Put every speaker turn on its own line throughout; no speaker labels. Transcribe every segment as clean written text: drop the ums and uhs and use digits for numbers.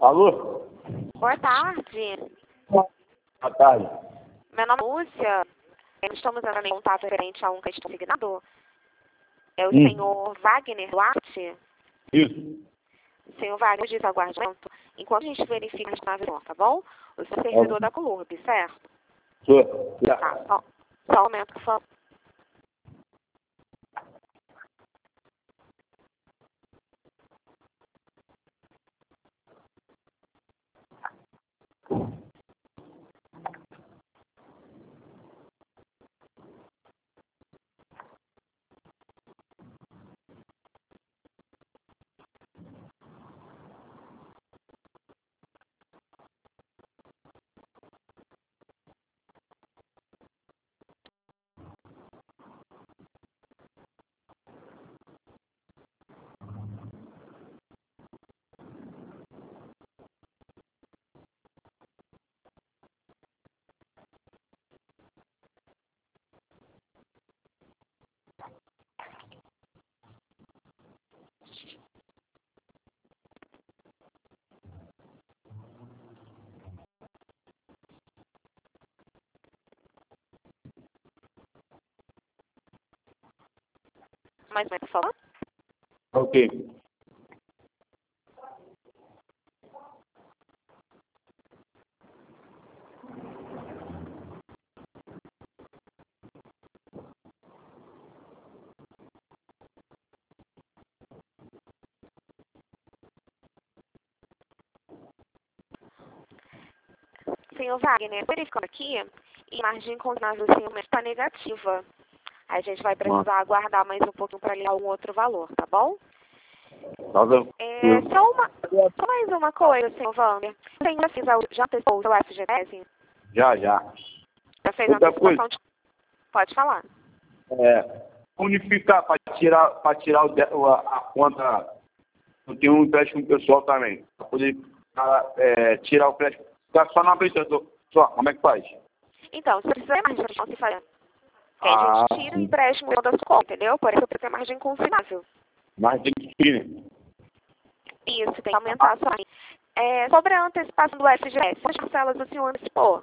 Alô?
Boa tarde.
Boa tarde.
Meu nome é Lúcia. Estamos entrando em contato referente a um crédito consignado. É o senhor Wagner Duarte?
Isso.
Senhor Wagner, diz aguardamento. Enquanto a gente verifica a navegador, tá bom? O senhor é servidor da Colurb, certo?
Sou.
Tá, só um momento, por favor. Mais ou menos, por favor.
Ok.
Senhor Wagner, verificando aqui, e a margem consignada do senhor está negativa. A gente vai precisar aguardar mais um pouquinho para ligar um outro valor, tá bom? Só mais uma coisa, senhor Wagner. O senhor já testou o seu FGTS?
Já.
Já fez a antecipação de... Pode falar.
Unificar para tirar a conta. Eu tenho um empréstimo pessoal também. Para poder tirar o crédito. Ficar só na prestação. Só, como é que faz?
Então, se precisa de margem, a gente não se faz. Porque a gente tira o empréstimo da sua conta, entendeu? Por isso precisa ter margem consignável.
Margem de crime.
Isso, tem que aumentar a sua margem. Sobre a antecipação do FGTS, quantas parcelas o senhor antecipou?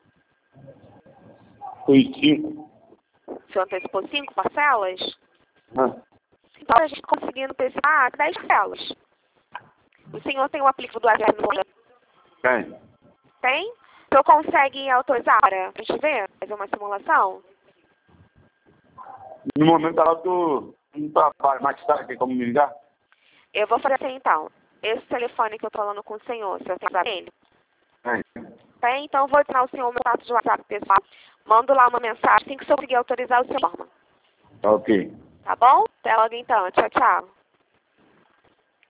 Foi 5.
O senhor antecipou 5 parcelas?
Ah.
Então, a gente conseguindo antecipar 10 parcelas. O senhor tem o aplicativo do FGTS no momento?
Tem.
Tem? O senhor consegue autorizar para a gente ver? Fazer uma simulação?
No momento ela tô no trabalho, mas sabe que como me ligar?
Eu vou fazer assim então. Esse telefone que eu tô falando com o senhor tem usado ele? Tem? Então eu vou ensinar o senhor o meu contato de WhatsApp pessoal. Mando lá uma mensagem assim que o senhor conseguir autorizar o seu forma.
Ok.
Tá bom? Até logo então. Tchau, tchau.